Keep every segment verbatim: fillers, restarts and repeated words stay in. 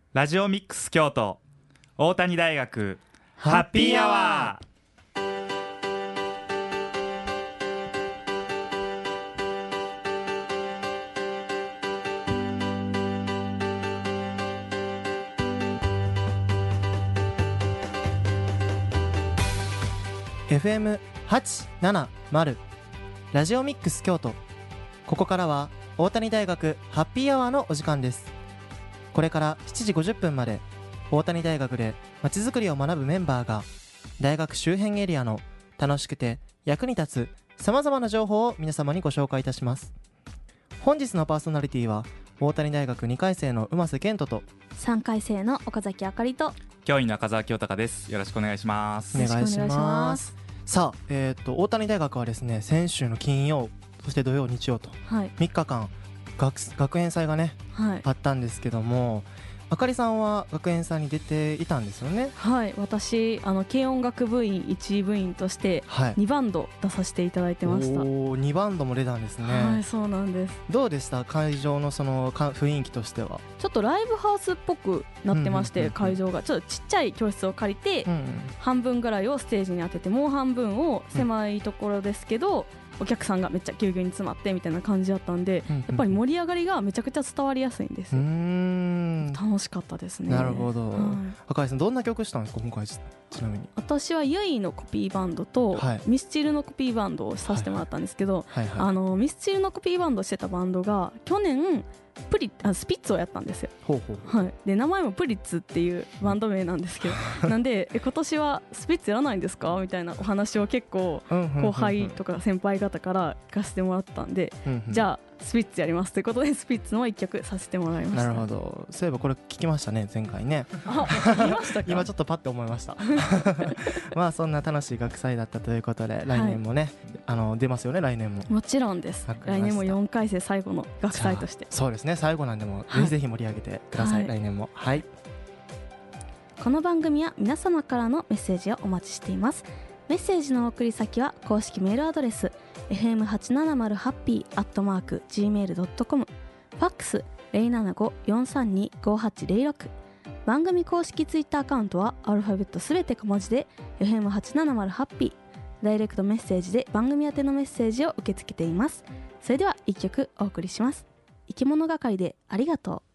ラジオミックス京都大谷大学ハッピーアワー。 エフエムはちななまる ラジオミックス京都。ここからは大谷大学ハッピーアワーのお時間です。これからしちじごじゅっぷんまで大谷大学でまちづくりを学ぶメンバーが大学周辺エリアの楽しくて役に立つさまざまな情報を皆様にご紹介いたします。本日のパーソナリティは大谷大学にかい生の馬瀬健人とさんかい生の岡崎あかりと教員の赤澤清隆です。よろしくお願いします。 お願いしよろしくお願いしま。 ますさあ、えー、と大谷大学はですね、先週の金曜そして土曜日曜とはいみっかかん 学, 学園祭がねはいあったんですけども、あかりさんは学園祭に出ていたんですよね。 はい私あの軽音楽部員いち部員としてはい、 にバンド出させていただいてました。 おー、にバンドも出たんですね。 はいそうなんです。 どうでした会場のそのか雰囲気としては。 ちょっとライブハウスっぽくなってまして、 うんうんうんうん会場がちょっとちっちゃい教室を借りて、 うんうん、 半分ぐらいをステージに当ててもう半分を狭いところですけど、お客さんがめっちゃぎゅうぎゅうに詰まってみたいな感じだったんで、 うんうん、 やっぱり盛り上がりがめちゃくちゃ伝わりやすいんですうーよ。 ん、 楽しかったですね。 なるほど、 はいあかりさんどんな曲したんですか今回。ちなみに私はユイのコピーバンドと、 はい、 ミスチルのコピーバンドをさせてもらったんですけど、 はいはい、 あのミスチルのコピーバンドをしてたバンドが去年プリあスピッツをやったんですよ。 ほうほう、 はい、で名前もプリッツっていうバンド名なんですけどなんでえ今年はスピッツやらないんですかみたいなお話を結構後輩とか先輩方から聞かせてもらったんで、 うんうん、 じゃあスピッツやりますということでスピッツの一曲させてもらいました。 なるほど。そういえばこれ聞きましたね前回ね。 あ見ましたか今ちょっとパッて思いましたまあそんな楽しい学祭だったということで来年もね、はい、あの出ますよね来年も。 もちろんです。来年もよんかい生最後の学祭として。 そうですね最後なんでも、はい、ぜひぜひ盛り上げてください、はい、来年も。はい、 この番組は皆様からのメッセージをお待ちしています。メッセージの送り先は公式メールアドレス エフエムはちななまるハッピー アットマーク ジーメール ドットコム、 ファックス ゼロななご よんさんに ごはちゼロろく、番組公式ツイッターアカウントはアルファベットすべて小文字で エフエムはちななまるハッピー、ダイレクトメッセージで番組宛てのメッセージを受け付けています。それではいっきょくお送りします。生き物係でありがとう。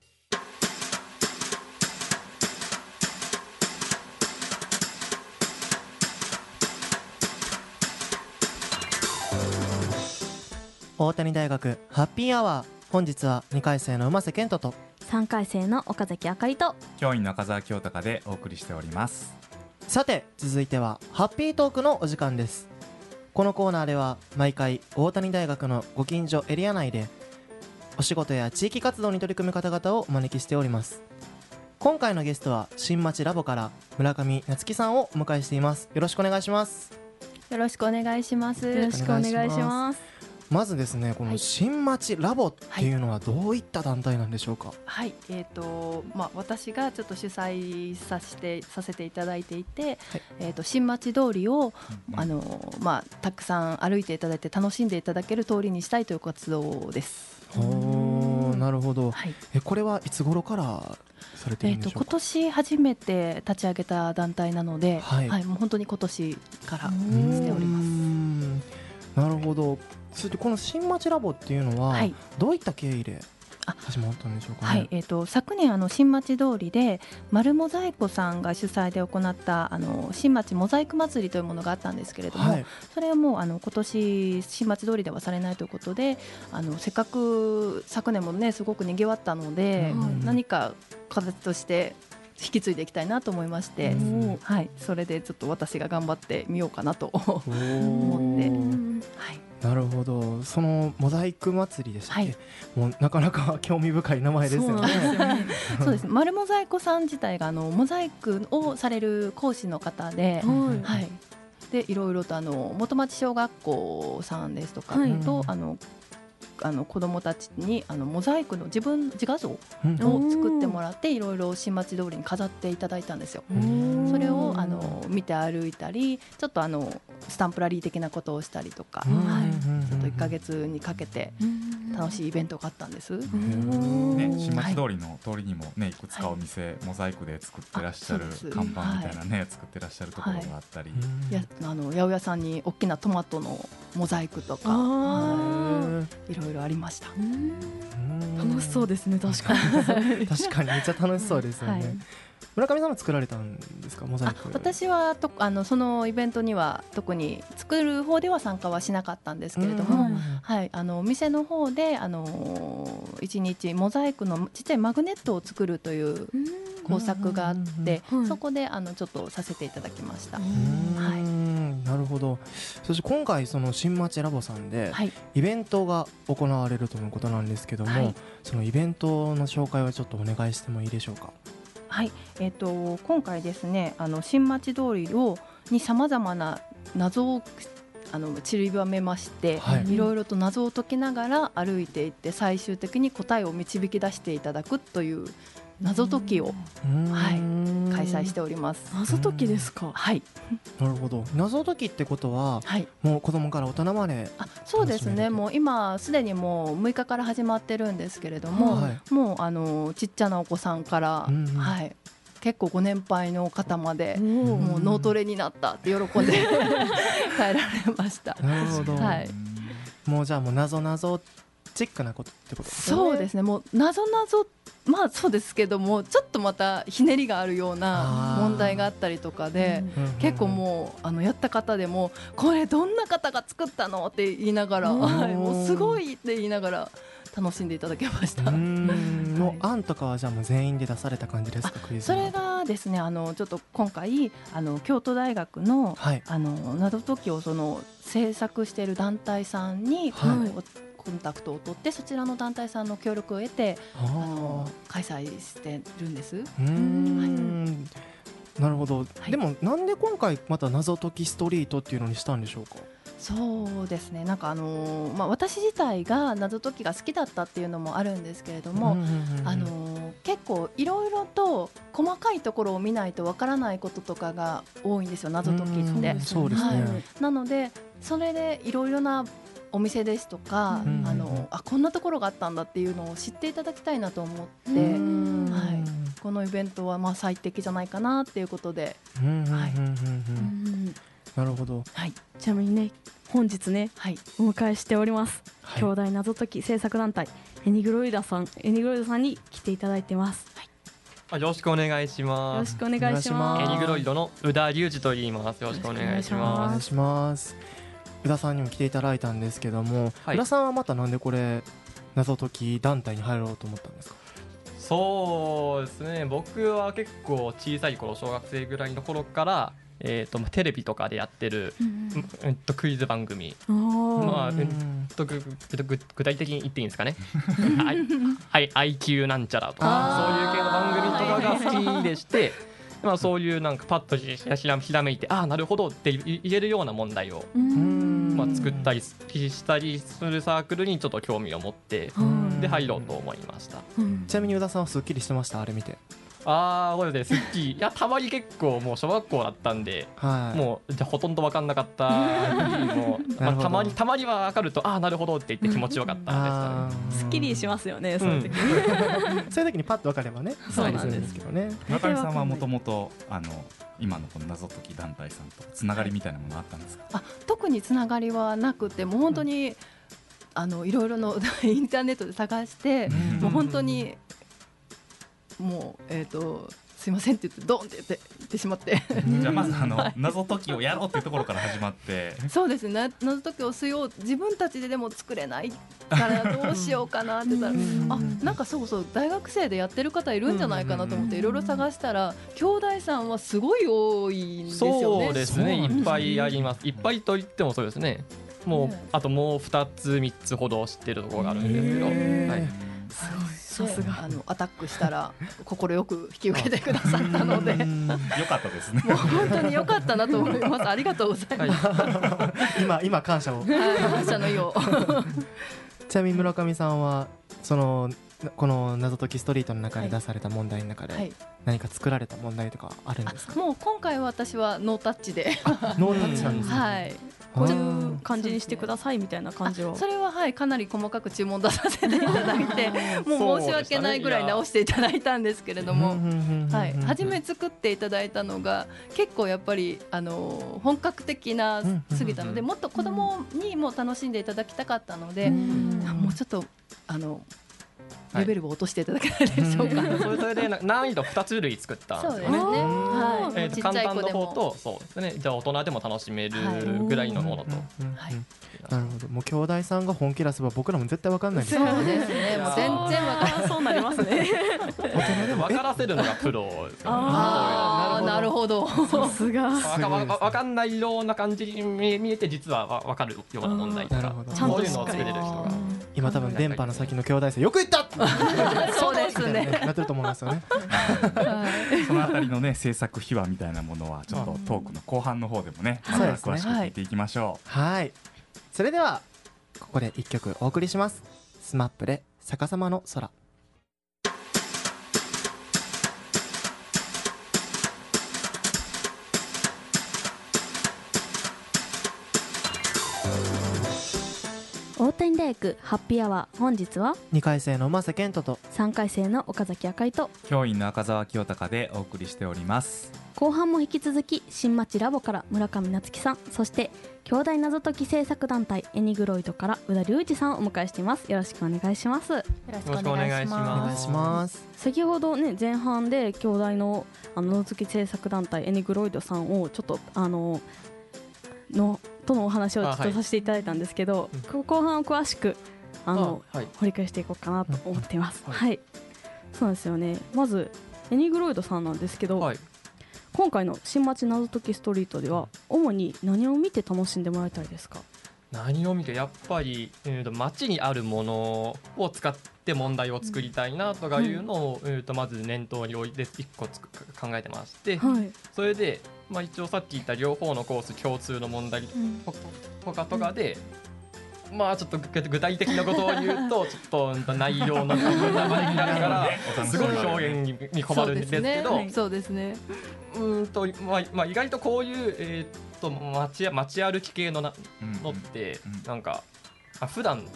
大谷大学ハッピーアワー、本日はにかい生の馬瀬健人とさんかい生の岡崎あかりと教員の赤澤清隆でお送りしております。 さて続いてはハッピートークのお時間です。このコーナーでは毎回大谷大学のご近所エリア内でお仕事や地域活動に取り組む方々をお招きしております。今回のゲストは新町ラボから村上夏樹さんをお迎えしています。よろしくお願いします。 よろしくお願いします。 よろしくお願いします。 まずですねこの新町ラボっていうのはどういった団体なんでしょうか。 はい、えーとまあ、私がちょっと主催させてさせていただいていて、はい、えーと新町通りを、うんあのまあ、たくさん歩いていただいて楽しんでいただける通りにしたいという活動です。 おーなるほど、 はい、 えこれはいつ頃からされてるんでしょうか。 えーと今年初めて立ち上げた団体なので、はいはい、もう本当に今年からしております。 なるほど。それでこの新町ラボっていうのは、はい、どういった経緯で始まったんでしょうかね。 はいえー、と昨年あの新町通りで丸モザイコさんが主催で行ったあの新町モザイク祭りというものがあったんですけれども、はい、それはもうあの今年新町通りではされないということで、あのせっかく昨年もねすごくにぎわったので、うん、何か形として引き継いでいきたいなと思いまして、はい、それでちょっと私が頑張ってみようかなと思って、はい、 なるほど。そのモザイク祭りでしたっけ、はい、もうなかなか興味深い名前ですよね。 そうですね丸モザイコさん自体があのモザイクをされる講師の方で、はいはい、でいろいろとあの元町小学校さんですとかと、はい、あのあの子どもたちにあのモザイクの自分自画像を作ってもらっていろいろ新町通りに飾っていただいたんですよ。それをあの見て歩いたりちょっとあのスタンプラリー的なことをしたりとか、はい、ちょっといっかげつにかけて楽しいイベントがあったんです。 ね、新町通りの通りにもねいくつかお店、はい、モザイクで作ってらっしゃる看板みたいなね、はい、作ってらっしゃるところがあったり、はい、 やあの八百屋さんに大きなトマトのモザイクとか、はい、いろいろありました。 楽しそうですね。確かに確かにめっちゃ楽しそうですよね、はい、村上さんも作られたんですか、モザイク。 私はとあのそのイベントには特に作る方では参加はしなかったんですけれども、はい、あのお店の方であのいちにちモザイクのちっちゃいマグネットを作るという工作があって、そこであのちょっとさせていただきました。はい、 なるほど。そして今回その新町ラボさんでイベントが行われるということなんですけども、はい、そのイベントの紹介をちょっとお願いしてもいいでしょうか。 はい、えー、と今回ですね、あの新町通りをにさまざまな謎をあの散りばめまして、はい、いろいろと謎を解きながら歩いていって最終的に答えを導き出していただくという謎解きを、はい、開催しております。 謎解きですか。 はい、 なるほど。謎解きってことは、はい、もう子供から大人まで。 あ、そうですね。もう今すでにもうむいかから始まってるんですけれども、はい、もうあのちっちゃなお子さんから、うんうん、はい、結構ご年配の方までもう脳トレになったって喜んで帰られました。 なるほど、 はい、 もうじゃあもう謎謎チックなことってことですね。 そうですね。もう謎謎まあそうですけども、ちょっとまたひねりがあるような問題があったりとかで、結構もうあのやった方でもこれどんな方が作ったのって言いながら、はい、もうすごいって言いながら楽しんでいただけました。うーん、もう案とかはじゃあもう全員で出された感じですか。クイズそれがですね、あのちょっと今回あの京都大学の、はい、あの謎解きをその制作している団体さんに、はい、コンタクトを取ってそちらの団体さんの協力を得てあの開催してるんです。うーん、 はい、なるほど、はい、でもなんで今回また謎解きストリートっていうのにしたんでしょうか。 そうですね、なんかあのーまあ、私自体が謎解きが好きだったっていうのもあるんですけれども、あのー、結構いろいろと細かいところを見ないとわからないこととかが多いんですよ、謎解きって。 そうですね、はい、 なのでそれでいろいろなお店ですとか、あのあこんなところがあったんだっていうのを知っていただきたいなと思って、はい、このイベントはまあ最適じゃないかなっていうことで、はい、 なるほど、 はい、ちなみにね本日ね、はい、お迎えしております、はい、兄弟謎解き制作団体エニグロイダさんエニグロイダさんに来ていただいてます、 はい、よろしくお願いします。 よろしくお願いします。 エニグロイドの宇田隆二と言います。よろしくお願いします。 お願いします。宇田さんにも来ていただいたんですけども、はい、宇田さんはまたなんでこれ謎解き団体に入ろうと思ったんですか。 そうですね、僕は結構小さい頃小学生ぐらいの頃からえー、とテレビとかでやってる、うんうん、とクイズ番組、まあうん、とぐぐ具体的に言っていいんですかねはい、アイキュー なんちゃらとかそういう系の番組とかが好きでして、まあ、そういうなんかパッとひらひらめいてああなるほどって言えるような問題を、まあ、作ったりしたりするサークルにちょっと興味を持ってで入ろうと思いました。 ちなみに宇田さんはすっきりしてましたあれ見て。 ああ、これですっきりいやたまに結構もう小学校だったんで、はい、もうじゃほとんど分かんなかったもう、まあ、たまにたまには分かるとああなるほどって言って気持ちよかったです、ね、 すっきりしますよね、そういう時に、 うん、そういう時にパッと分かればねそうなんですけどね。 中井さんはもともと今のこの謎解き団体さんとつながりみたいなものあったんですか。 あ特につながりはなくてもう本当に、うん、あのいろいろのインターネットで探して、うん、もう本当にもう、えーと、すいませんって言ってドンって言って言ってしまってじゃあまずあの、はい、謎解きをやろうっていうところから始まってそうですね、謎解きをしよう自分たちででも作れないからどうしようかなって言ったらあなんかそうそう大学生でやってる方いるんじゃないかなと思っていろいろ探したら兄弟さんはすごい多いんですよね。 そうですね、いっぱいあります。いっぱいと言ってもそうですね、もう、ね、あともうふたつみっつほど知ってるところがあるんですけど、はい、 すごいさすがあのアタックしたら快く引き受けてくださったのでよかったですね。 もう本当に良かったなと思います。ありがとうございます、 はい、今今感謝を感謝の意をちなみに村上さんはそのこの謎解きストリートの中で出された問題の中で、 はい、 何か作られた問題とかあるんですか？ もう今回は私はノータッチでノータッチなんですね。 はい、 こういう感じにしてくださいみたいな感じを。 それははいかなり細かく注文出させていただいてもう申し訳ないぐらい直していただいたんですけれども、はい、初め作っていただいたのが結構やっぱりあの本格的なすぎたので、もっと子供にも楽しんでいただきたかったので、もうちょっとあのレベルを落としていただけないでしょうか。 はい、それそれで難易度ふたつ類作ったんですよね。 はい、 えー、と簡単の方とそうですね、じゃあ大人でも楽しめるぐらいのものと、 はい、なるほど。もう兄弟さんが本気出せば僕らも絶対わかんないです。 そうですね、もう全然わからそうなりますね。 大人でも分からせるのがプロですから、ね、 ああなるほど。 さすが分かんないような感じに見えて実は分かるような問題とか、そういうのを作れる人が今多分電波の先の兄弟生よく言ったそうですねなってると思いますよね。 そのあたりのね制作秘話みたいなものはちょっとトークの後半の方でもね、また詳しく聞いていきましょう。 はい、それではここで一曲お送りします。スマップで逆さまの空。 大谷大学ハッピーアワー、本日はにかい生の馬瀬健人とさんかい生の岡崎赤井と教員の赤澤清隆でお送りしております。 後半も引き続き新町ラボから村上夏樹さん、そして兄弟謎解き制作団体エニグロイドから宇田隆二さんをお迎えしています。よろしくお願いします。よろしくお願いします。 お願いします。 先ほどね前半で兄弟のあの謎解き制作団体エニグロイドさんをちょっとあののとのお話をちょっとさせていただいたんですけど、はい、後半を詳しくあのあ、はい、掘り返していこうかなと思っています。はい、はい、そうですよね。まずエニグロイドさんなんですけど、はい、今回の新町謎解きストリートでは主に何を見て楽しんでもらいたいですか？ 何を見てやっぱり、えー、と街にあるものを使って問題を作りたいなとかいうのを、うんえー、とまず念頭に置いていっこつく考えてまして、はい、それで、まあ、一応さっき言った両方のコース共通の問題とかとかで、うん、まあちょっと具体的なことを言うとちょっと内容の部分が前になるからすごい表現に困るんですけど、 そうですね。 うんとまあまあ、意外とこういう、えー、と 街, 街歩き系のなのって、うんうん、なんかあ普段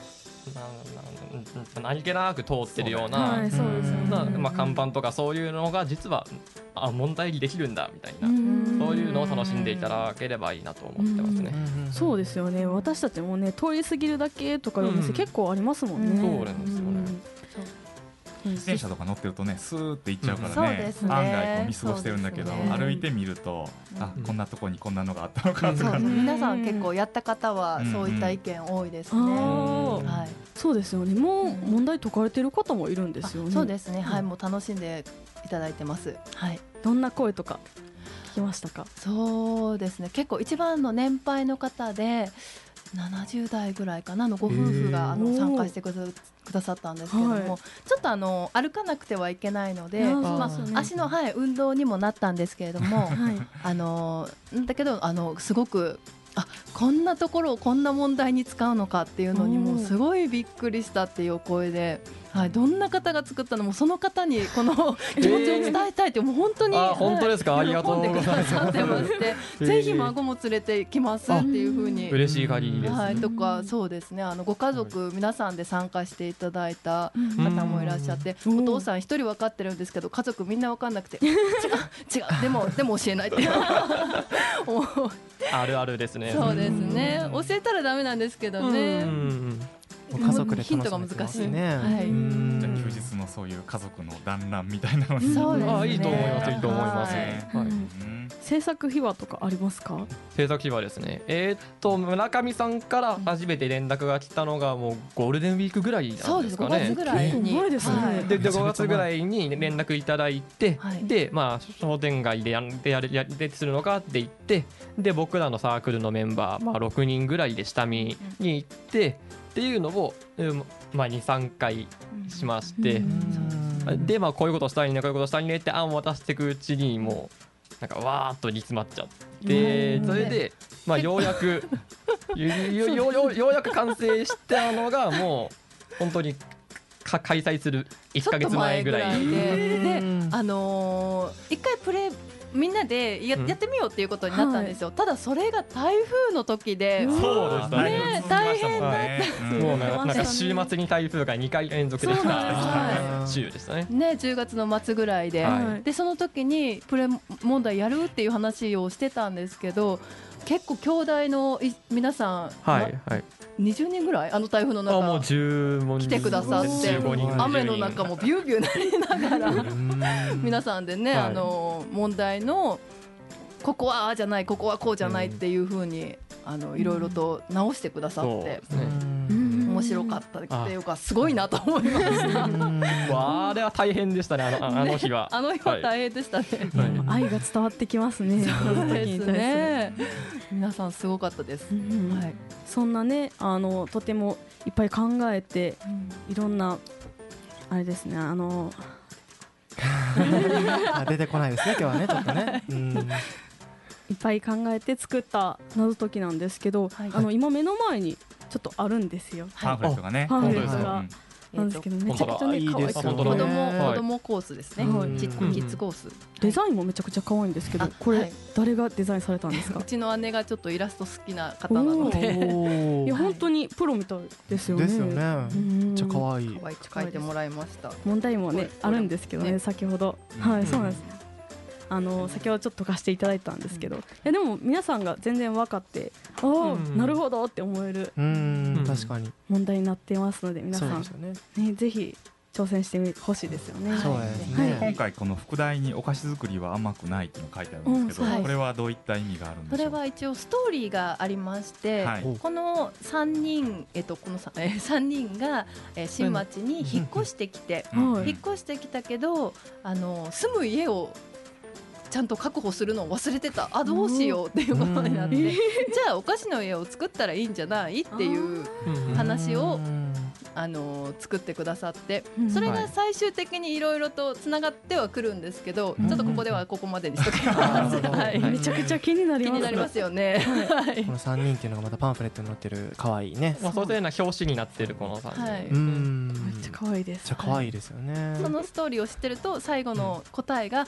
な何気なく通ってるような看板とかそういうのが実はあ問題にできるんだみたいな、そういうのを楽しんでいただければいいなと思ってますね。 うそうですよね。私たちもね通り過ぎるだけとかいうお店結構ありますもんね。 そうなんですよね。 自転車とか乗ってるとねスーって行っちゃうからね、うん、案外こう見過ごしてるんだけど、ね、歩いてみると、うん、あこんなとこにこんなのがあったのかとか、 うん、皆さん結構やった方はそういった意見多いですね、うんうんはい、そうですよね。もう問題解かれてる方もいるんですよね。 そうですね、はい、もう楽しんでいただいてます、はい、 どんな声とか聞きましたか？ そうですね、結構一番の年配の方でななじゅう代ぐらいかなのご夫婦があの参加してくだくださったんですけども、はい、ちょっとあの歩かなくてはいけないので、まあ、足の、はい、運動にもなったんですけれども、はい、あのだけどあのすごくあこんなところをこんな問題に使うのかっていうのにもすごいびっくりしたっていう声で、はい、どんな方が作ったのもその方にこの気持ちを伝えたいってもう本当に、 えー、あ本当ですか、はい、ありがとうございます。喜んでくださってまして、えー、ぜひ孫も連れてきますっていうふうに嬉しい限りです、ね、 はい、とかそうですね、あのご家族皆さんで参加していただいた方もいらっしゃって、お父さん一人分かってるんですけど家族みんな分かんなくて違う違うでもでも教えないってあるあるですね。 そうですね、教えたらダメなんですけどね、うん家族でヒントが難しいね、はい、 じゃあ休日のそういう家族の団らんみたいなのにそうですね、 あいいと思いますいいと思います、はいはい、 制作秘話とかありますか？ 制作秘話ですね、えー、っと村上さんから初めて連絡が来たのがもうゴールデンウィークぐらいなんですかね。そうです、 ごがつぐらいに、 前ですね、 はい、 ででごがつぐらいに連絡いただいて、はい、でまあ商店街でやでややでするのかって言って、で僕らのサークルのメンバー、まあ、ろくにんぐらいで下見に行って、っていうのを、まあ、にさんかいしまして、で、まあ、こういうことしたいねこういうことしたいねって案を渡していくうちにもうなんかわーっと煮詰まっちゃって、それで、まあ、ようやくよ, よ, よ, ようやく完成したのがもう本当にか開催するいっかげつまえぐらいで、であのー、一回プレみんなで や,、うん、やってみようっていうことになったんですよ、はい、ただそれが台風の時で、 そうでしたね、 ね、大変だった、 もうなんか週末に台風がにかい連続でした週でしたね。 ね、じゅうがつの末ぐらいで、はい、でその時にプレ問題やるっていう話をしてたんですけど、結構兄弟の皆さん、 はいはい、 にじゅうにんぐらいあの台風の中もうじゅう来てくださって、雨の中もビュービューなりながら皆さんでね、はい、あの問題のここはああじゃない、ここはこうじゃないっていう風にあのいろいろと直してくださって、面白かったっていうかすごいなと思いました。 あれは大変でしたね、あの、あの日は、 ね、あの日は大変でしたね、 はい、愛が伝わってきますね。 そうですね、皆さんすごかったです、うんはい、 そんなね、あのとてもいっぱい考えて、うん、いろんなあれですね、あの出てこないですね今日はね、ちょっとね、うん、 いっぱい考えて作った謎解きなんですけど、はい、あの今目の前にちょっとあるんですよ、 パンフレットがね、 パンフレットがなんですけど、めちゃくちゃね可愛くて、子供子供コースですね、キッズコース、 デザインもめちゃくちゃ可愛いんですけど、これ誰がデザインされたんですか？ うちの姉がちょっとイラスト好きな方なので、 いや本当にプロみたいですよね。 ですよね。めっちゃ可愛い。 可愛く描いてもらいました。 問題もねあるんですけどね、先ほど、はい、そうなんです。あの先ほどちょっと貸していただいたんですけど、いやでも皆さんが全然分かって、ああなるほどって思える確かに問題になっていますので、皆さんねねぜひ挑戦してほしいですよね。 そうですね。 今回この副題にお菓子作りは甘くないっていうの書いてあるんですけど、うんはい、これはどういった意味があるんでしょうか？ それは一応ストーリーがありまして、はい、このさんにん、えっとこの 3, えさんにんが、えー、新町に引っ越してきて、うん、引っ越してきたけど、あの住む家をちゃんと確保するのを忘れてた、あどうしようっていうことになって、じゃあお菓子の家を作ったらいいんじゃないっていう話をあの作ってくださって、それが最終的にいろいろとつながってはくるんですけど、ちょっとここではここまでにしときます、はい、 めちゃくちゃ気になります、 気になりますよね、はい、 このさんにんっていうのがまたパンフレットに載ってる可愛いね、 まあ、そういうような表紙になってるこのさんにん、はい、 うんめっちゃ可愛いです。 めっちゃ可愛いですよね。 そのストーリーを知ってると最後の答えが、うん、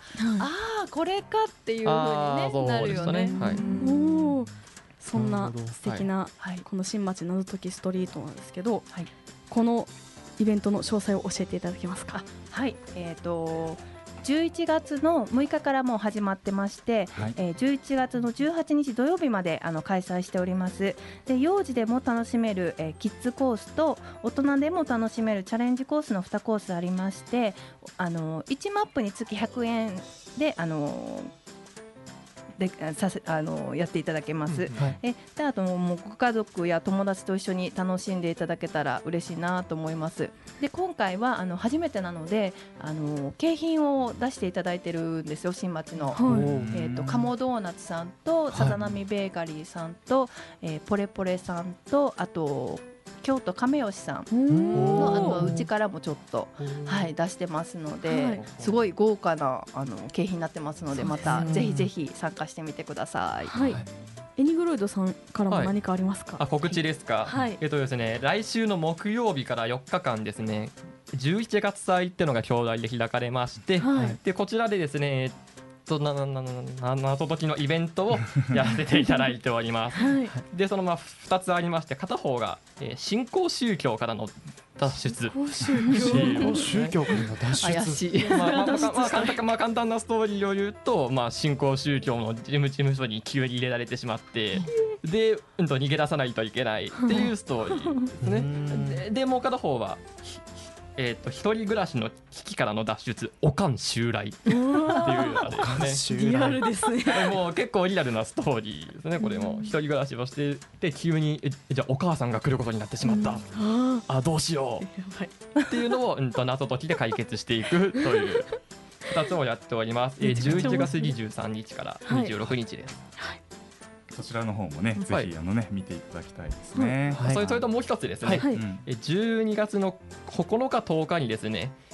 ああこれかっていう風に、ね、なるよね、 はい、 おそんな素敵な、はい、この新町謎解きストリートなんですけど、はい、このイベントの詳細を教えていただけますか？ はい、えーとじゅういちがつのむいかからもう始まってまして、はい、えー、じゅういちがつのじゅうはちにち土曜日まであの開催しております。で幼児でも楽しめる、えー、キッズコースと大人でも楽しめるチャレンジコースのにコースありまして、あのいちマップにつきひゃくえんであのでさせあのやっていただけます、うんはい、えであともうご家族や友達と一緒に楽しんでいただけたら嬉しいなと思います。で今回はあの初めてなのであの景品を出していただいてるんですよ、新町の、はい、えー、と鴨ドーナツさんとさざ波ベーカリーさんと、はい、えー、ポレポレさんとあと京都亀吉さんのあのうちからもちょっと、はい、出してますので、はい、すごい豪華なあの景品になってますので、またぜひぜひ参加してみてください。 はい、エニグロイドさんからも何かありますか？ はい、あ告知ですか？はい、えっとですね、来週の木曜日からよっかかんですね、じゅういちがつ祭っていうのが兄弟で開かれまして、はい、でこちらでですねなななな謎解きのイベントをやらせていただいております、はい、でそのまあふたつありまして、片方が、えー、新興宗教からの脱出、 新興宗教からの脱出、 怪しい、 まあまあまあまあ、簡単まあ簡単なストーリーを言うと、まあ、新興宗教の事務事務所に急に入れられてしまってで、うん、と逃げ出さないといけないっていうストーリーですね。で, でもう片方はえー、と一人暮らしの危機からの脱出、おかん襲来っていうのですね。 リアルですね。 もう結構リアルなストーリーですね。これも一人暮らしをしてて急にえじゃあお母さんが来ることになってしまった、うん、あどうしようっていうのを、うん、と謎解きで解決していくというふたつをやっております。えー、じゅういちがつにじゅうさんにちからにじゅうろくにちです、はいはい、 そちらの方もね、ぜひあのね見ていただきたいですね。 はい、それともう一つですね、はい、じゅうにがつのここのかとおかにですね、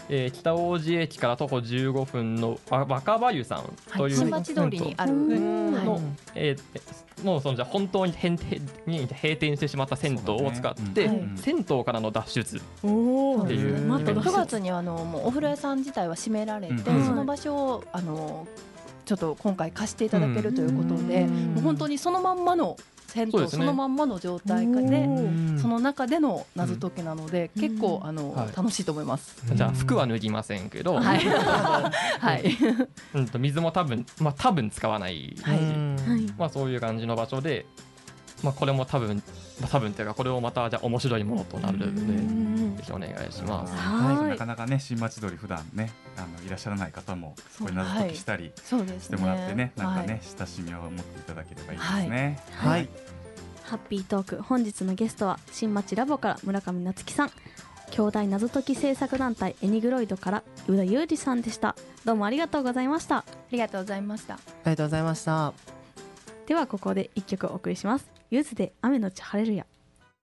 えー、北大路駅から徒歩じゅうごふんの若葉湯さんという、 新町通りにあるの、えー、もうそのじゃ本当に閉店してしまった銭湯を使って、ねうん、銭湯からの脱出っていう、 ね、くがつにあのもうお風呂屋さん自体は閉められて、うん、その場所をあのちょっと今回貸していただけるということで、うん、もう本当にそのまんまの銭湯 そ,、ね、そのまんまの状態でその中での謎解きなので、うん、結構あの、はい、楽しいと思います。 じゃあ服は脱ぎませんけど、はいはいうん、と水も多分、まあ、多分使わない、はいまあ、そういう感じの場所で、まあ、これも多分、まあ、多分っていうかこれもまたじゃ面白いものとなるのでぜひお願いします。 はい、なかなかね新町通り普段ねあのいらっしゃらない方もこれ謎解きしたりしてもらってね、はい、なんかね、はい、親しみを持っていただければいいですね。 はい、はい、ハッピートーク本日のゲストは新町ラボから村上夏樹さん、兄弟謎解き制作団体エニグロイドから宇田裕二さんでした。どうもありがとうございました。ありがとうございました。ありがとうございました。 ではここで一曲お送りします。ゆずで雨のち晴れるや。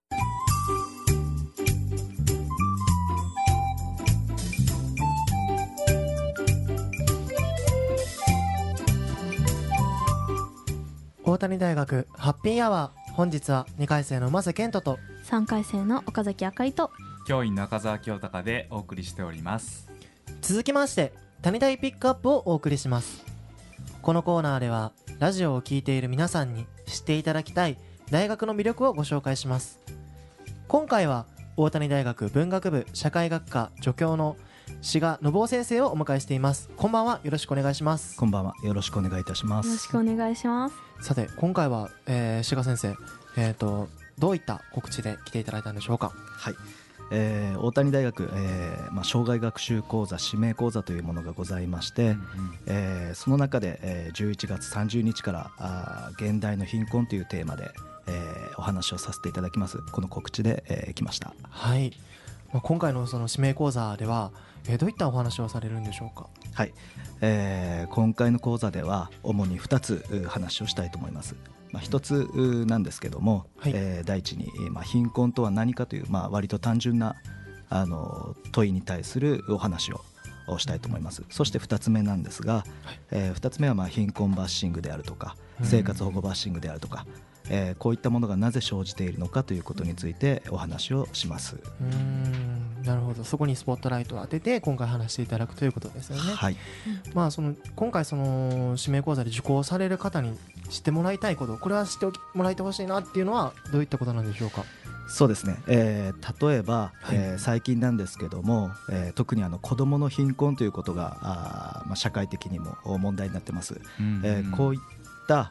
大谷大学ハッピーアワー、本日はにかい生の馬瀬健人とさんかい生の岡崎あかりと教員の中澤清隆でお送りしております。 続きまして谷大ピックアップをお送りします。このコーナーではラジオを聴いている皆さんに知っていただきたい大学の魅力をご紹介します。今回は大谷大学文学部社会学科助教の志賀信夫先生をお迎えしています。こんばんは、よろしくお願いします。 こんばんは、よろしくお願いいたします。 よろしくお願いします。 さて今回は、えー、志賀先生、えーと、どういった告知で来ていただいたんでしょうか。 はい、えー、大谷大学、えーまあ、生涯学習講座指名講座というものがございまして、うんうんえー、その中で、えー、じゅういちがつさんじゅうにちからあ現代の貧困というテーマで、えー、お話をさせていただきます。この告知で、えー、来ました。 はい、まあ、今回のその指名講座では、えー、どういったお話をされるんでしょうか。 はい、えー、今回の講座では主にふたつ話をしたいと思います。まあ、ひとつなんですけども、はいえー、第一に、まあ、貧困とは何かという、まあ、割と単純なあの問いに対するお話ををしたいと思います。そしてふたつめなんですが、はいえー、ふたつめはまあ貧困バッシングであるとか生活保護バッシングであるとか、えー、こういったものがなぜ生じているのかということについてお話をします。 うーん、なるほど。そこにスポットライトを当てて今回話していただくということですよね。 はい、 まあ、その今回その指名講座で受講される方に知ってもらいたいこと、これは知ってもらいてほしいなっていうのはどういったことなんでしょうか。 そうですね、えー、例えば、はいえー、最近なんですけども、えー、特にあの子どもの貧困ということがあ、まあ、社会的にも問題になってます、うんうんえー、こういった、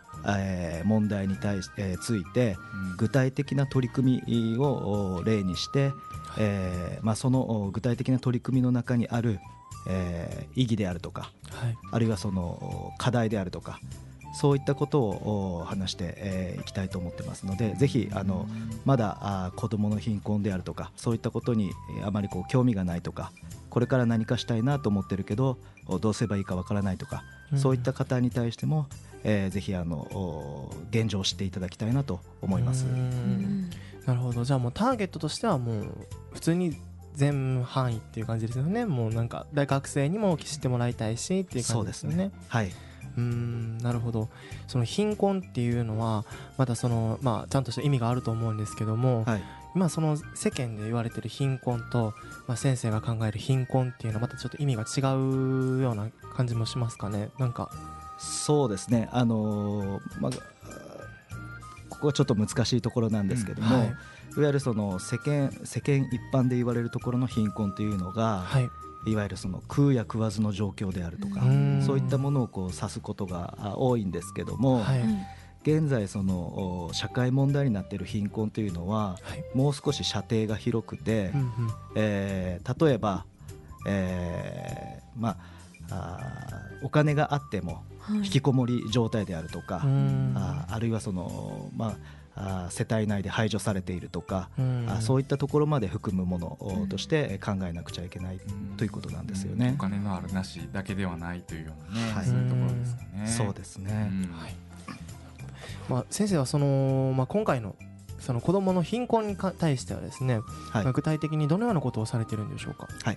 えー、問題に対し、えー、ついて、うん、具体的な取り組みを例にして、はいえーまあ、その具体的な取り組みの中にある、えー、意義であるとか、はい、あるいはその課題であるとかそういったことを話してい、えー、きたいと思ってますので、ぜひあのまだあ子どもの貧困であるとかそういったことにあまりこう興味がないとか、これから何かしたいなと思ってるけどどうすればいいかわからないとか、うん、そういった方に対しても、えー、ぜひあの現状を知っていただきたいなと思います。うん、 なるほど。じゃあもうターゲットとしてはもう普通に全範囲っていう感じですよね。もうなんか大学生にも知ってもらいたいしっていう感じですね。そうですね。はい。うーん、なるほど。その貧困っていうのはまたその、まあ、ちゃんとした意味があると思うんですけども、はい、今その世間で言われてる貧困と、まあ、先生が考える貧困っていうのはまたちょっと意味が違うような感じもしますかね。なんかそうですね、あのーまあ、ここはちょっと難しいところなんですけども、うんはい、いわゆるその世間、世間一般で言われるところの貧困というのが、はいいわゆるその食うや食わずの状況であるとか、そういったものをこう指すことが多いんですけども、はい、現在その社会問題になっている貧困というのは、はい、もう少し射程が広くて、うんうんえー、例えば、えーまあ、あお金があっても引きこもり状態であるとか、はい、あ, あるいはその、まああ世帯内で排除されているとか、うん、あそういったところまで含むものとして考えなくちゃいけない、うん、ということなんですよね。 お金のあるなしだけではないというような、ねはい、そういうところですかね。 そうですね、うんはいまあ、先生はその、まあ、今回のその子どもの貧困に対してはですね、はいまあ、具体的にどのようなことをされているんでしょうか。 はい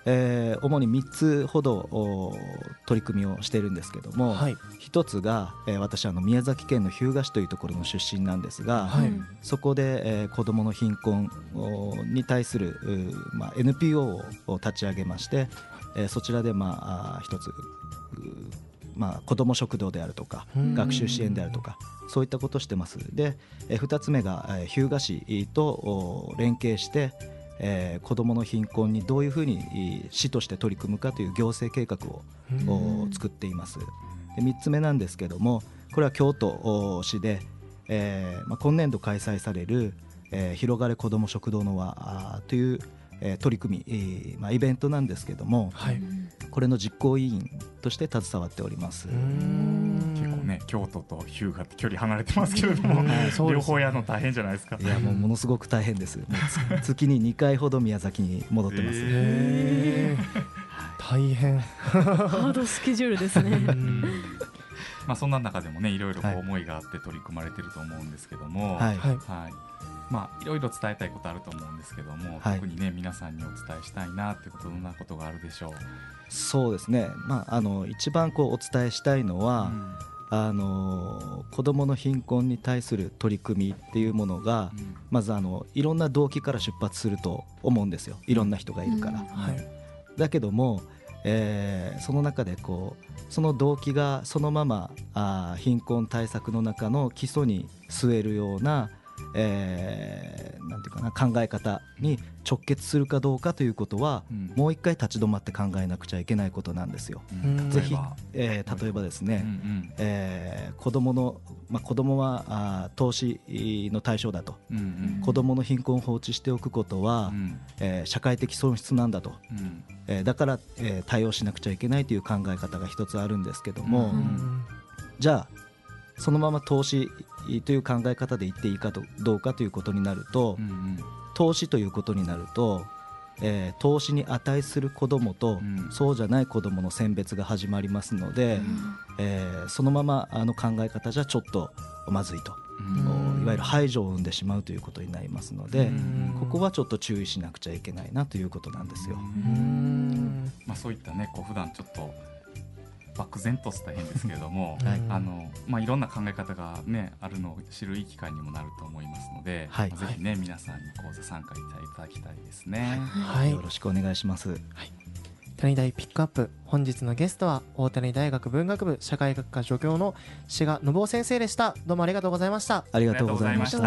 えー、主にみっつほど取り組みをしているんですけども、はい、ひとつが、えー、私あの宮崎県の日向市というところの出身なんですが、はい、そこで、えー、子どもの貧困に対する、まあ、エヌピーオー を立ち上げまして、えー、そちらで、まあ、ひとつ、まあ、子ども食堂であるとか学習支援であるとかそういったことをしてます。で、えー、ふたつめが、えー、日向市と連携してえー、子どもの貧困にどういうふうに市として取り組むかという行政計画を作っています。でみっつめなんですけども、これは京都市で、えーまあ、今年度開催される、えー、広がれ子ども食堂の輪という、えー、取り組み、えーまあ、イベントなんですけども、はい、これの実行委員として携わっております。 結構ね、京都と日向って距離離れてますけれども、両方やるの大変じゃないですか。 いやもうものすごく大変です。月ににかいほど宮崎に戻ってます。えー、大変ハードスケジュールですね。 まあそんな中でもね、いろいろこう思いがあって取り組まれてると思うんですけども、はいはいはい、まあいろいろ伝えたいことあると思うんですけども、はい、特にね皆さんにお伝えしたいなっていうこと、どんなことがあるでしょう。 そうですね、まあ、あの一番こうお伝えしたいのは、うん、あの子どもの貧困に対する取り組みっていうものが、うん、まずあのいろんな動機から出発すると思うんですよ。いろんな人がいるから、うんはい、だけども、えー、その中でこうその動機がそのままあ貧困対策の中の基礎に据えるようなえー、なんていうかな考え方に直結するかどうかということは、うん、もう一回立ち止まって考えなくちゃいけないことなんですよ。うん、ぜひ、えー、例えばですね、うんうんえー、子どもの、まあ、子どもはあ投資の対象だと、うんうん、子どもの貧困を放置しておくことは、うんえー、社会的損失なんだと、うんえー、だから、えー、対応しなくちゃいけないという考え方が一つあるんですけども、うん、じゃあそのまま投資という考え方で言っていいかとどうかということになると、うんうん、投資ということになると、えー、投資に値する子どもと、うん、そうじゃない子どもの選別が始まりますので、うんえー、そのままあの考え方じゃちょっとまずいと、うん、いわゆる排除を生んでしまうということになりますので、うん、ここはちょっと注意しなくちゃいけないなということなんですよ。 うんまあ、そういったねこう普段ちょっと漠然とした変ですけれども、はいあのまあ、いろんな考え方が、ね、あるのを知るいい機会にもなると思いますので、はいまあ、ぜひ、ねはい、皆さんに講座参加いただきたいですね、 はい、よろしくお願いします、はい、 谷大ピックアップ、本日のゲストは大谷大学文学部社会学科助教の志賀信夫先生でした。どうもありがとうございました。 ありがとうございました。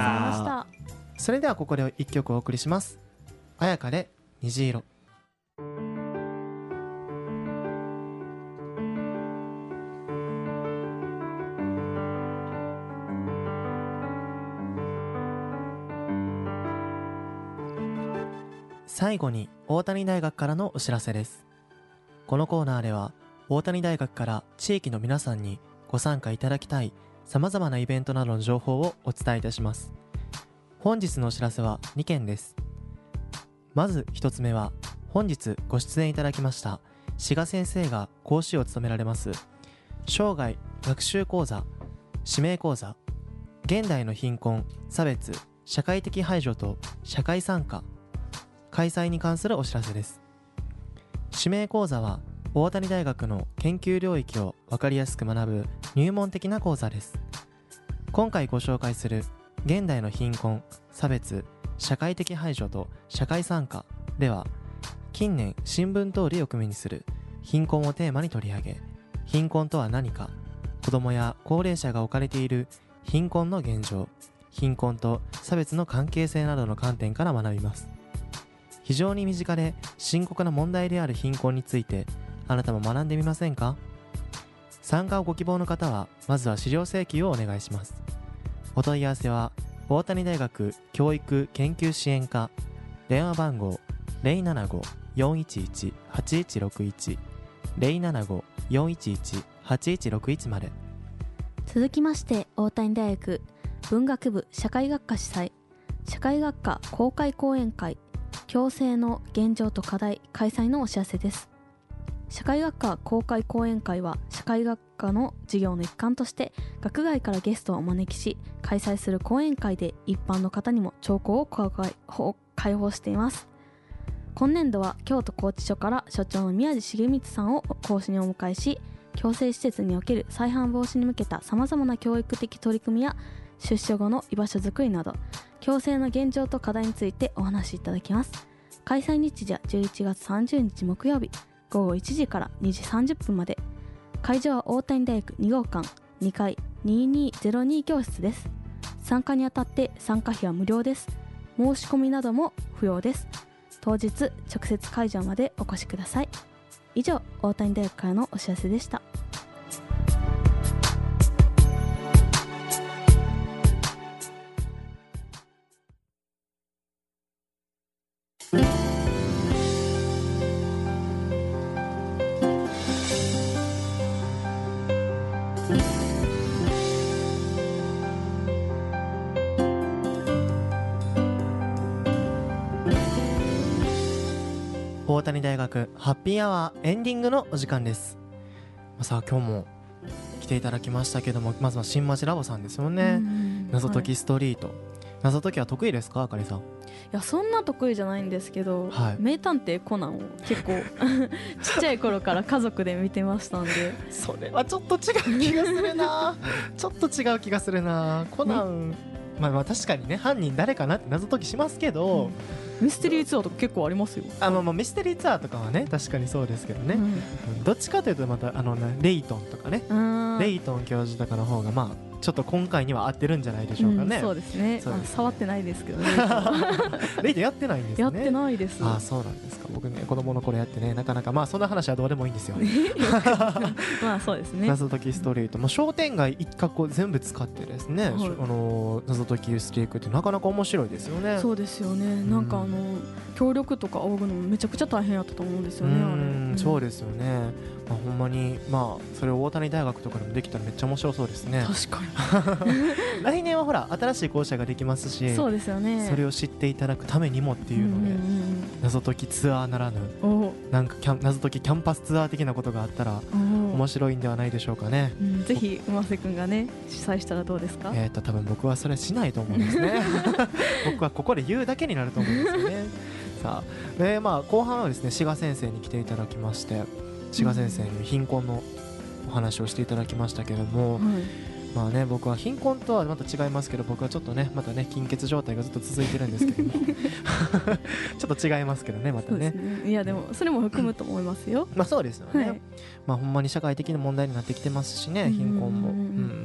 それではここで一曲お送りします。綾香で虹色。最後に大谷大学からのお知らせです。このコーナーでは大谷大学から地域の皆さんにご参加いただきたいさまざまなイベントなどの情報をお伝えいたします。本日のお知らせはにけんです。まずひとつめは、本日ご出演いただきました志賀先生が講師を務められます生涯学習講座指名講座現代の貧困、差別、社会的排除と社会参加開催に関するお知らせです。指名講座は大谷大学の研究領域を分かりやすく学ぶ入門的な講座です。今回ご紹介する現代の貧困、差別、社会的排除と社会参加では、近年新聞等でよく目にする貧困をテーマに取り上げ、貧困とは何か、子どもや高齢者が置かれている貧困の現状、貧困と差別の関係性などの観点から学びます。非常に身近で深刻な問題である貧困について、あなたも学んでみませんか？参加をご希望の方は、まずは資料請求をお願いします。お問い合わせは、大谷大学教育研究支援課、電話番号 ゼロななご よんいちいち はちいちろくいち ゼロななご よんいちいち はちいちろくいち まで。 続きまして、大谷大学文学部社会学科主催、社会学科公開講演会共生の現状と課題開催のお知らせです。社会学科公開講演会は、社会学科の授業の一環として学外からゲストをお招きし開催する講演会で、一般の方にも聴講を開放しています。 今年度は京都拘置所から所長の宮地重光さんを講師にお迎えし、矯正施設における再犯防止に向けたさまざまな教育的取り組みや出所後の居場所づくりなど、矯正の現状と課題についてお話しいただきます。開催日時はじゅういちがつさんじゅうにち木曜日ごごいちじからにじさんじゅっぷんまで。会場は大谷大学に号館にかいににーぜろに教室です。参加にあたって参加費は無料です。申し込みなども不要です。当日直接会場までお越しください。以上、大谷大学からのお知らせでした。 大谷大学ハッピーアワーエンディングのお時間です。まあ、さあ今日も来ていただきましたけども、まずは新町ラボさんですよね。謎解きストリート、はい、謎解きは得意ですか、あかりさん？いや、そんな得意じゃないんですけど、はい、名探偵コナンを結構ちっちゃい頃から家族で見てましたんでそれはちょっと違う気がするなちょっと違う気がするなコナン、ね、まあ、まあ確かにね、犯人誰かなって謎解きしますけど、 うん、ミステリーツアーとか結構ありますよ。 あの、まあ、ミステリーツアーとかはね確かにそうですけどね、うん、どっちかというとまたあの、ね、レイトンとかね、レイトン教授とかの方がまあちょっと今回には合ってるんじゃないでしょうかね。 うん、そうですね。 そうですね。 触ってないですけどねレイトンやってないんですね。 やってないです。 あ、そうなんですか。僕ね、子供の頃やってね、なかなかまあそんな話はどうでもいいんですよまあそうですね。 謎解きストリート、もう商店街一角を全部使ってですね、はい、あの謎解きしていくってなかなか面白いですよね。 そうですよね。なんかあの協力とか仰ぐのもめちゃくちゃ大変だったと思うんですよね。 うん、あれそうですよね。まあ、ほんまにまあそれを大谷大学とかでもできたらめっちゃ面白そうですね。 確かに来年はほら新しい校舎ができますし、 そうですよね。 それを知っていただくためにもっていうので、うんうんうん、謎解きツアーならぬなんかキャン謎解きキャンパスツアー的なことがあったら面白いんではないでしょうかね。 うん、ぜひ馬瀬くんがね主催したらどうですか？ えーと多分僕はそれしないと思うんですね僕はここで言うだけになると思うんですよねさあ、でまあ後半はですね志賀先生に来ていただきまして、志賀先生に貧困のお話をしていただきましたけれども、はい、まあね、僕は貧困とはまた違いますけど、僕はちょっとねまたね貧血状態がずっと続いてるんですけどもちょっと違いますけどね、また ね, ねいやでもそれも含むと思いますよまあそうですよね、はい、まあほんまに社会的な問題になってきてますしね、貧困も、うん、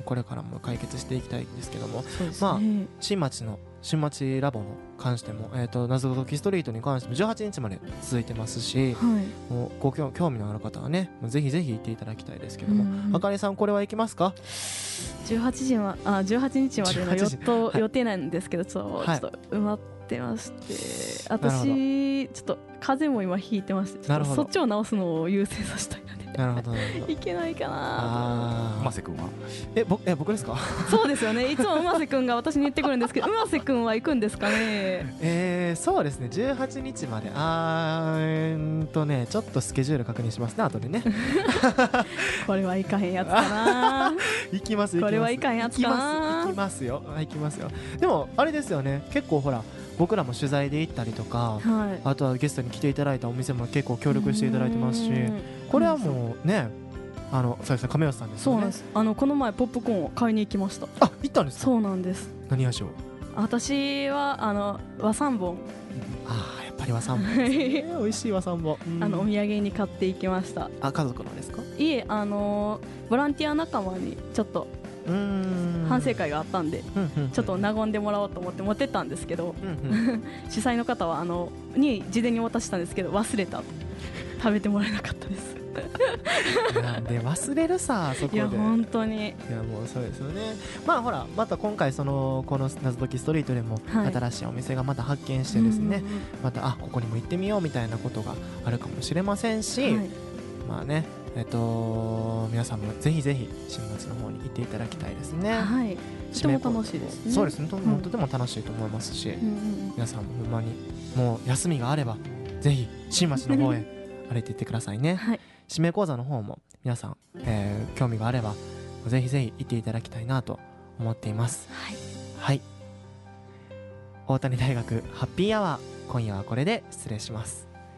これからも解決していきたいんですけども、そうですね、まあ新町の新町ラボの関しても、えー、と謎解きストリートに関してもじゅうはちにちまで続いてますし、はい、もうご興味のある方はねぜひぜひ行っていただきたいですけども、あかりさんこれは行きますか？ じゅうはちじはあじゅうはちにちまでの予, 予定なんですけど、ちょっと、はい、ちょっと埋まってまして、私ちょっと風邪も今ひいてまして、ちょっとそっちを治すのを優先させたいのでなるほどなるほどいけないかな。 馬瀬くんはえぼえ僕ですか？ そうですよね、いつも馬瀬くんが私に言ってくるんですけど馬瀬くんは行くんですかね？ えー、そうですね、じゅうはちにちまであーんとねちょっとスケジュール確認しますね後でねこれはいかへんやつかな行きます行きます、 これはいかへんやつかな。 行きますよ行きますよ。でもあれですよね、結構ほら僕らも取材で行ったりとか、はい、あとはゲストに来ていただいたお店も結構協力していただいてますし、これはもうね、あのそうですね、亀吉さんですよね。そうなんです。 あのこの前ポップコーンを買いに行きました。 あ、行ったんですか？ そうなんです。 何味を？ 私はあの和三本、 ああやっぱり和三本ですね美味しい和三本、 あのお土産に買っていきました。 あ、家族のですか？いえ、あのボランティア仲間にちょっとうーん反省会があったんで、ちょっと和んでもらおうと思って持ってったんですけど、主催の方はあのに事前に渡したんですけど忘れた、食べてもらえなかったですなんで忘れるさそこで。 いや本当に、いやもうそうですよね。まあほらまた今回そのこの謎解きストリートでも新しいお店がまた発見してですね、はい、またあここにも行ってみようみたいなことがあるかもしれませんし、はい、まあねえっと皆さんもぜひぜひ新町の方に行っていただきたいですね。 はい、とても楽しいですね。 そうですね、と, とても楽しいと思いますし、うん、皆さんもほんまにもう休みがあればぜひ新町の方へ歩いていってくださいね。はい、指名講座の方も皆さん、えー、興味があればぜひぜひ行っていただきたいなと思っています。はい、はい、大谷大学ハッピーアワー、今夜はこれで失礼します。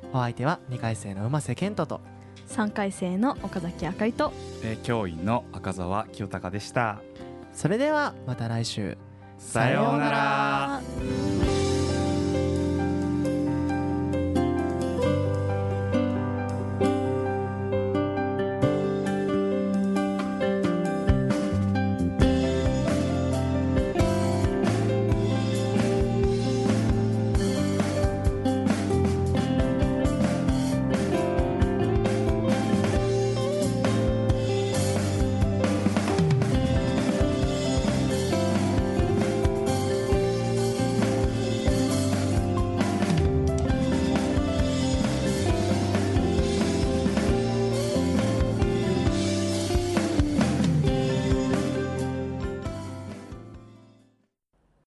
お相手はにかい生の馬瀬健人とさんかい生の岡崎あかりと、 えー、教員の赤澤清隆でした。 それではまた来週、 さようなら。